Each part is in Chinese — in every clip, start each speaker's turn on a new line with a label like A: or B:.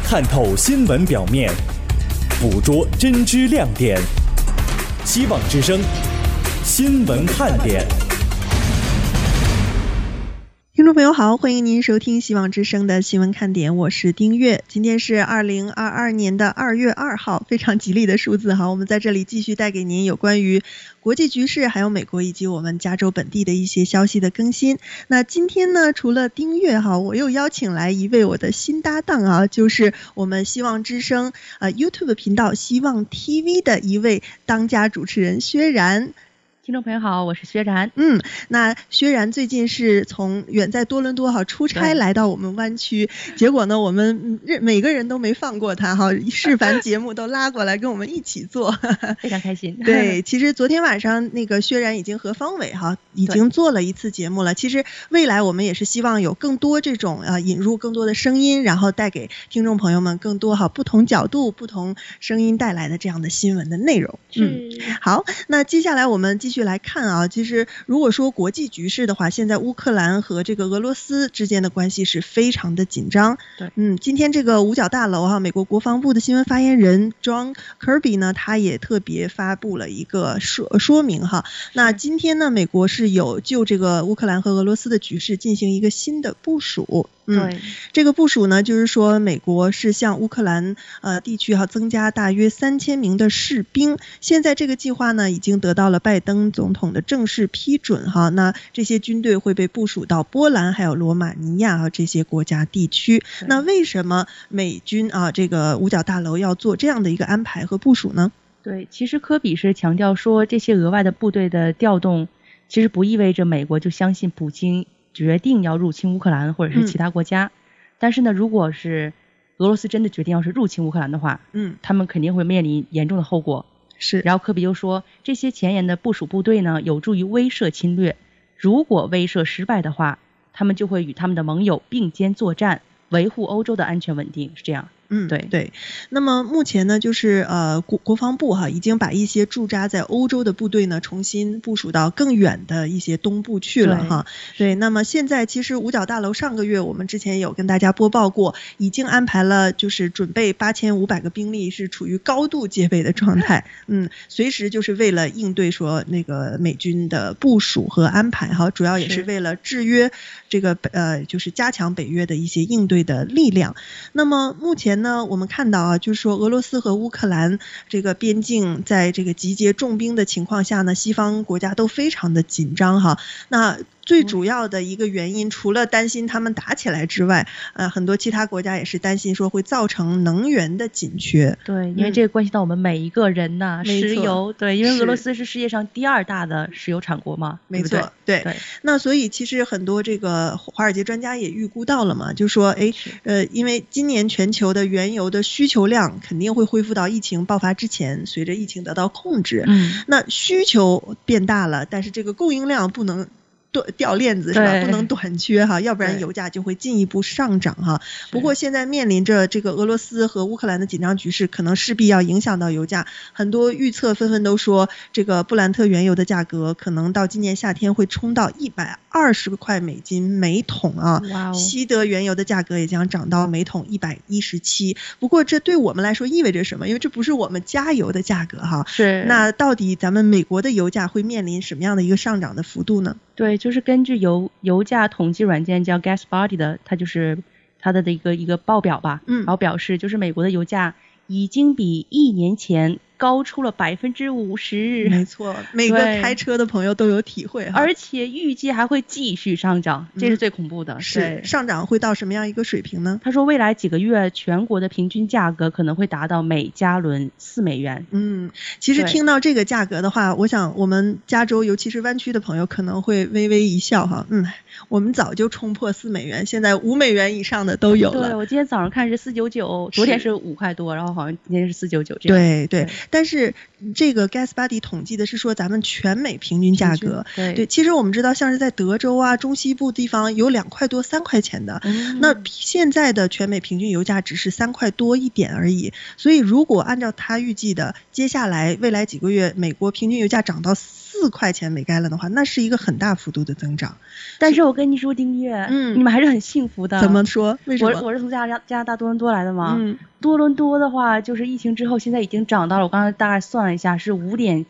A: 看透新闻表面，捕捉真知亮点。希望之声新闻看点。
B: 听众朋友好，欢迎您收听希望之声的新闻看点，我是丁月。今天是2022年的2月2号，非常吉利的数字哈。我们在这里继续带给您有关于国际局势，还有美国以及我们加州本地的一些消息的更新。那今天呢，除了丁月哈，我又邀请来一位我的新搭档啊，就是我们希望之声YouTube 频道希望 TV 的一位当家主持人薛然。
C: 听众朋友好，我是薛然。
B: 那薛然最近是从远在多伦多哈出差来到我们湾区，结果呢，我们每个人都没放过他哈，示范节目都拉过来跟我们一起做，
C: 非常开心。
B: 对，其实昨天晚上那个薛然已经和方伟哈已经做了一次节目了。其实未来我们也是希望有更多这种引入更多的声音，然后带给听众朋友们更多不同角度、不同声音带来的这样的新闻的内容。好，那接下来我们继续来看啊，其实如果说国际局势的话，现在乌克兰和这个俄罗斯之间的关系是非常的紧张。今天这个五角大楼美国国防部的新闻发言人 John Kirby 呢，他也特别发布了一个说明哈。那今天呢，美国是有就这个乌克兰和俄罗斯的局势进行一个新的部署。这个部署呢，就是说美国是向乌克兰地区增加大约3000名的士兵。现在这个计划呢，已经得到了拜登总统的正式批准哈。那这些军队会被部署到波兰还有罗马尼亚这些国家地区。那为什么美军这个五角大楼要做这样的一个安排和部署呢？
C: 对，其实科比是强调说，这些额外的部队的调动，其实不意味着美国就相信普京决定要入侵乌克兰或者是其他国家。但是呢，如果是俄罗斯真的决定要是入侵乌克兰的话，他们肯定会面临严重的后果。然后科比又说，这些前沿的部署部队呢，有助于威慑侵略。如果威慑失败的话，他们就会与他们的盟友并肩作战，维护欧洲的安全稳定，是这样。
B: 对。那么目前呢，就是国防部已经把一些驻扎在欧洲的部队呢，重新部署到更远的一些东部去了哈。对，那么现在其实五角大楼上个月我们之前有跟大家播报过，已经安排了就是准备8500个兵力，是处于高度戒备的状态。随时就是为了应对说那个美军的部署和安排哈，主要也是为了制约这个就是加强北约的一些应对的力量。那么目前呢，我们看到就是说俄罗斯和乌克兰这个边境在这个集结重兵的情况下呢，西方国家都非常的紧张哈。那最主要的一个原因，除了担心他们打起来之外，很多其他国家也是担心说会造成能源的紧缺。
C: 对，因为这个关系到我们每一个人呐，石油。对，因为俄罗斯是世界上第2大的石油产国嘛。
B: 没错，对。那所以其实很多这个华尔街专家也预估到了嘛，就说因为今年全球的原油的需求量肯定会恢复到疫情爆发之前，随着疫情得到控制。那需求变大了，但是这个供应量不能掉链子是吧？不能短缺哈，要不然油价就会进一步上涨哈。不过现在面临着这个俄罗斯和乌克兰的紧张局势，可能势必要影响到油价。很多预测纷纷都说，这个布兰特原油的价格可能到今年夏天会冲到120块美金每桶啊。西德原油的价格也将涨到每桶117。不过这对我们来说意味着什么？因为这不是我们加油的价格哈。那到底咱们美国的油价会面临什么样的一个上涨的幅度呢？
C: 对，就是根据油价统计软件叫 GasBuddy 的，它就是它的一个报表吧。然后表示就是美国的油价已经比1年前高出了50%。
B: 没错，每个开车的朋友都有体会哈。
C: 而且预计还会继续上涨，这是最恐怖的。
B: 是，上涨会到什么样一个水平呢？
C: 他说未来几个月全国的平均价格可能会达到每加仑4美元。
B: 其实听到这个价格的话，我想我们加州尤其是湾区的朋友可能会微微一笑哈。我们早就冲破4美元，现在5美元以上的都有了。
C: 对，我今天早上看是4.99，昨天是5块多，然后好像今天是4.99这样。
B: 对，但是这个 GasBuddy 统计的是说咱们全美平均价格。对，其实我们知道像是在德州中西部地方有2块多3块钱的。那现在的全美平均油价只是3块多一点而已。所以如果按照他预计的，接下来未来几个月美国平均油价涨到4 4块钱每gallon的话，那是一个很大幅度的增长。
C: 但是我跟你说，丁月，你们还是很幸福的。
B: 怎么说？为什么？
C: 我是从加拿大多伦多来的嘛。多伦多的话，就是疫情之后，现在已经涨到了，我刚才大概算了一下，是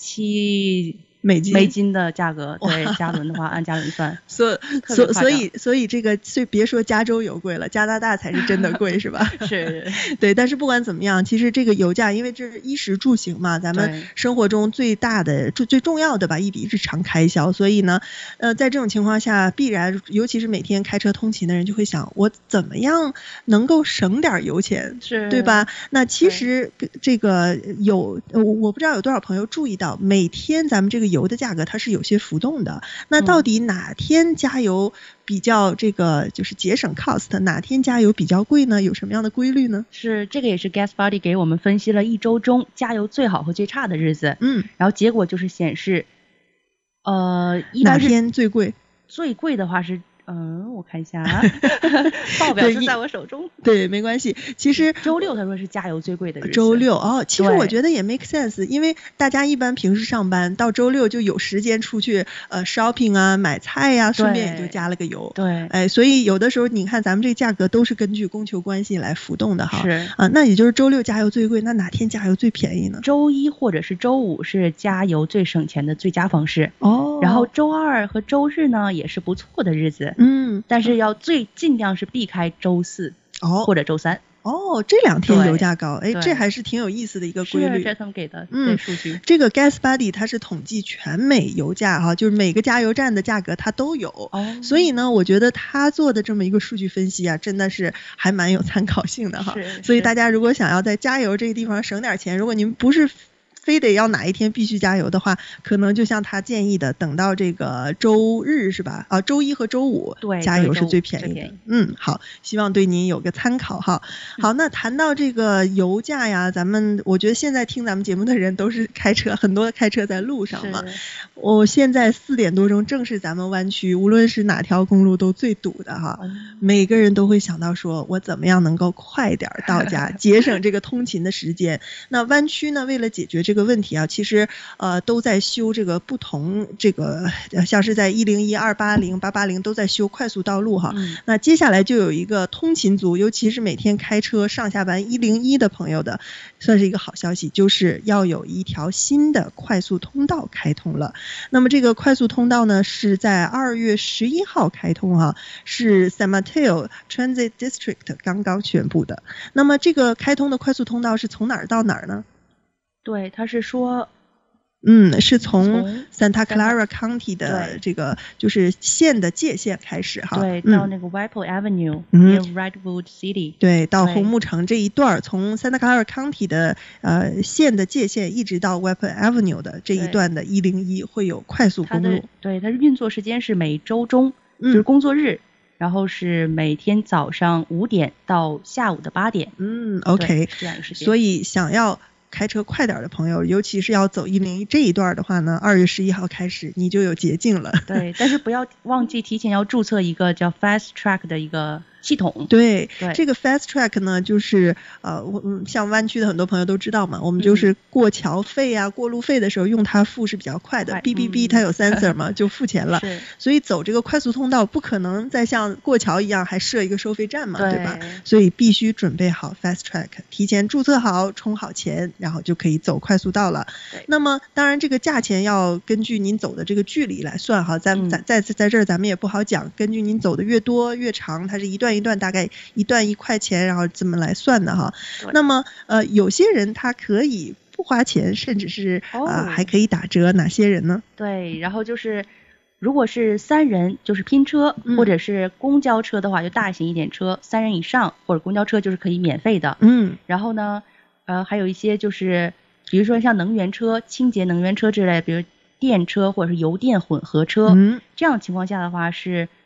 C: 5.7美金的价格。对，加仑的话按加仑算。
B: 所以这个别说加州油贵了，加拿大才是真的贵，是吧？
C: 是。
B: 对，但是不管怎么样，其实这个油价，因为这是衣食住行嘛，咱们生活中最大的最重要的吧一笔日常开销，所以呢，在这种情况下，必然尤其是每天开车通勤的人就会想，我怎么样能够省点油钱，对吧？那其实这个我不知道有多少朋友注意到，每天咱们这个油的价格它是有些浮动的。那到底哪天加油比较这个就是节省 cost， 哪天加油比较贵呢？有什么样的规律呢？
C: 是这个也是 GasBuddy 给我们分析了一周中加油最好和最差的日子。然后结果就是显示，一般
B: 哪天最贵？
C: 最贵的话是。我看一下啊，报表是在我手中。
B: 对，没关系。其实
C: 周六他说是加油最贵的日子。
B: 周六其实我觉得也 make sense， 因为大家一般平时上班到周六就有时间出去shopping 啊，买菜呀，顺便也就加了个油。
C: 对，
B: 所以有的时候你看咱们这个价格都是根据供求关系来浮动的哈。
C: 是
B: 那也就是周六加油最贵，那哪天加油最便宜呢？
C: 周一或者是周五是加油最省钱的最佳方式。然后周二和周日呢也是不错的日子。但是要尽量是避开周4或者周3。
B: 这2天油价高，这还是挺有意思的一个规律。
C: 是他们给的数据。
B: 这个 GasBuddy 它是统计全美油价哈，就是每个加油站的价格它都有。所以呢，我觉得他做的这么一个数据分析啊，真的是还蛮有参考性的哈。所以大家如果想要在加油这个地方省点钱，如果您不是非得要哪一天必须加油的话，可能就像他建议的，等到这个周日是吧？周一和周五加油是最便宜的。好，希望对您有个参考哈。好，那谈到这个油价呀，我觉得现在听咱们节目的人都是开车，很多开车在路上嘛。我现在4点多钟正是咱们湾区无论是哪条公路都最堵的哈。每个人都会想到说，我怎么样能够快点到家，节省这个通勤的时间。那湾区呢，为了解决这个问题啊，其实都在修这个不同这个像是在101、280、880都在修快速道路哈。那接下来就有一个通勤族，尤其是每天开车上下班101的朋友的，算是一个好消息，就是要有一条新的快速通道开通了。那么这个快速通道呢，是在2月11号开通哈，是 San Mateo Transit District 刚刚宣布的。那么这个开通的快速通道是从哪儿到哪儿呢？
C: 对，他是说
B: 是从 Santa Clara County 的这个就是县的界限开始哈。
C: 对，到那个 Whipple Avenue near Redwood City。
B: 对，到红木城这一段，从 Santa Clara County 的县的界限一直到 Whipple Avenue 的这一段的101会有快速公路。
C: 对，它是运作时间是每周中，就是工作日。然后是每天早上5点到下午的8点。
B: OK，
C: 这样一个时间。
B: 所以想要开车快点的朋友，尤其是要走101这一段的话呢，2月11号开始你就有捷径了。
C: 对，但是不要忘记提前要注册一个叫 Fast Track 的一个系统。
B: 对，这个 Fast Track 呢，就是像湾区的很多朋友都知道嘛，我们就是过桥费啊、过路费的时候用它付是比较快的。BBB 它有 sensor 嘛，就付钱了。所以走这个快速通道不可能再像过桥一样还设一个收费站嘛，对吧？所以必须准备好 Fast Track， 提前注册好、充好钱，然后就可以走快速道了。那么当然这个价钱要根据您走的这个距离来算哈，在这儿咱们也不好讲，根据您走的越多越长，它是一段一段大概一段1块钱，然后这么来算的哈。那么有些人他可以不花钱，甚至是还可以打折，哪些人呢？
C: 对，然后就是如果是3人就是拼车，或者是公交车的话，就大型一点车3人以上或者公交车就是可以免费的。然后呢还有一些就是比如说像能源车、清洁能源车之类，比如电车或者是油电混合车，这样情况下的话是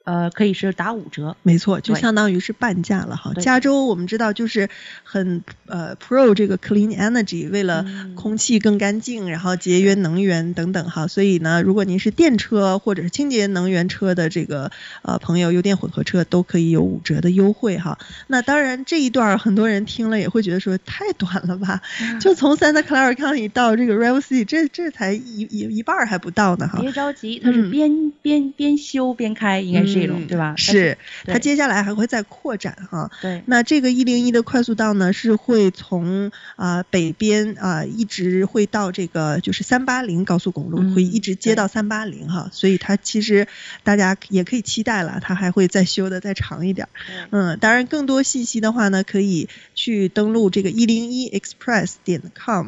C: 可以是打5折。
B: 没错，就相当于是半价了哈。加州我们知道就是很pro 这个 clean energy， 为了空气更干净，然后节约能源等等哈。所以呢，如果您是电车或者是清洁能源车的这个朋友，油电混合车都可以有5折的优惠哈。那当然这一段很多人听了也会觉得说太短了吧，就从 Santa Clara County 到这个 River City， 这才一半还不到呢哈。
C: 别着急，它是边修边开，应该是这种对吧？
B: 是，它接下来还会再扩展哈。
C: 对，
B: 那这个101的快速道呢，是会从北边一直会到这个就是380高速公路，会一直接到380哈。所以它其实大家也可以期待了，它还会再修的再长一点。当然更多信息的话呢，可以去登录这个101express.com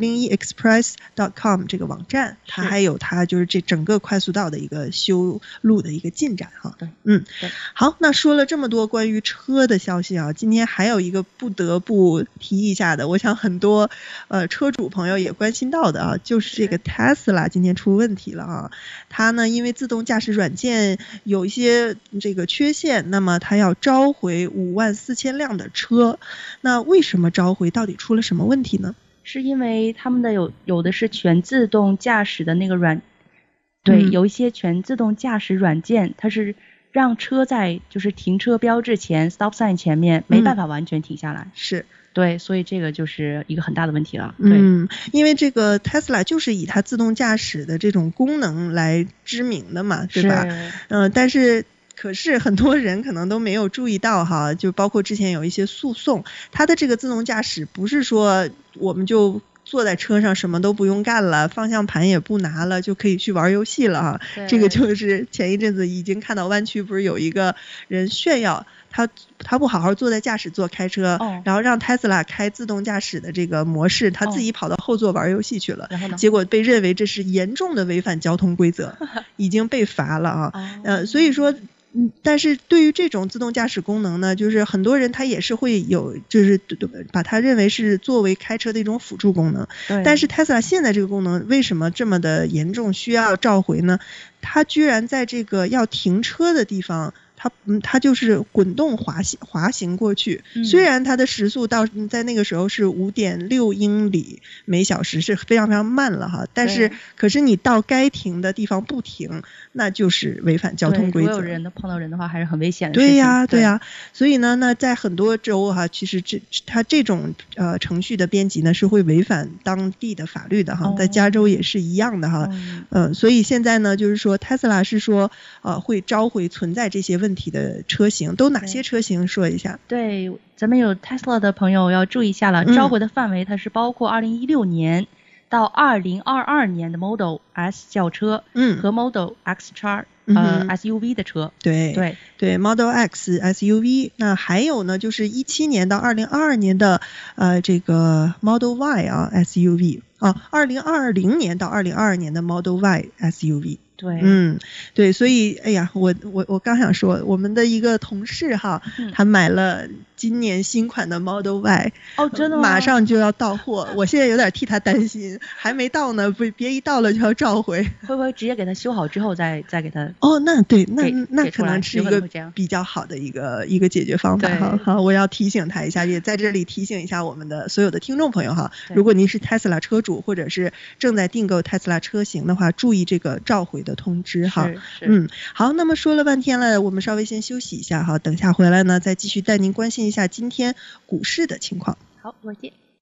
B: 101express.com 这个网站，它还有它就是这整个快速道的一个修路的一个进展哈。好，那说了这么多关于车的消息啊，今天还有一个不得不提一下的，我想很多车主朋友也关心到的啊，就是这个 Tesla 今天出问题了啊。它呢因为自动驾驶软件有一些这个缺陷，那么它要召回54000辆的车。那为什么召回？到底出了什么问题呢？
C: 是因为他们的有的是全自动驾驶的那个对，有一些全自动驾驶软件，它是让车在就是停车标志前 stop sign 前面没办法完全停下来。
B: 是。
C: 对，所以这个就是一个很大的问题了。
B: 因为这个 Tesla 就是以它自动驾驶的这种功能来知名的嘛，对吧？但是可是很多人可能都没有注意到哈，就包括之前有一些诉讼，它的这个自动驾驶不是说我们就坐在车上什么都不用干了，方向盘也不拿了就可以去玩游戏了哈。这个就是前一阵子已经看到湾区不是有一个人炫耀他不好好坐在驾驶座开车，然后让 Tesla 开自动驾驶的这个模式，他自己跑到后座玩游戏去了，结果被认为这是严重的违反交通规则，已经被罚了啊。所以说但是对于这种自动驾驶功能呢，就是很多人他也是会有，就是把它认为是作为开车的一种辅助功能。但是 Tesla 现在这个功能为什么这么的严重，需要召回呢？它居然在这个要停车的地方，它就是滚动滑行过去，虽然它的时速在那个时候是5.6英里每小时，是非常非常慢了哈，但是可是你到该停的地方不停，那就是违反交通规则。
C: 所有人碰到人的话还是很危险的
B: 事情。对呀，所以呢，那在很多州哈，其实它这种程序的编辑呢是会违反当地的法律的哈，在加州也是一样的哈。所以现在呢，就是说 Tesla 是说会召回存在这些问题的车型，都哪些车型说一下？
C: 对，咱们有 Tesla 的朋友要注意一下了，召回的范围它是包括2016年到2022年的 Model S 轿车，和 Model X-Trail SUV 的车。
B: 对 Model X SUV。 那还有呢就是17年到2022年的这个 Model Y SUV 2020年到2022年的 Model Y SUV。对，所以哎呀，我刚想说，我们的一个同事哈，他买了今年新款的 Model Y，
C: 真的吗？
B: 马上就要到货，我现在有点替他担心，还没到呢，别一到了就要召回。
C: 会不会直接给他修好之后再给他？
B: 那对，那可能是一个比较好的一个解决方法。好，我要提醒他一下，也在这里提醒一下我们的所有的听众朋友哈，如果您是 Tesla 车主或者是正在订购 Tesla 车型的话，注意这个召回的通知哈。好，那么说了半天了，我们稍微先休息一下哈，等下回来呢再继续带您关心一下今天股市的情况。
C: 好，再见。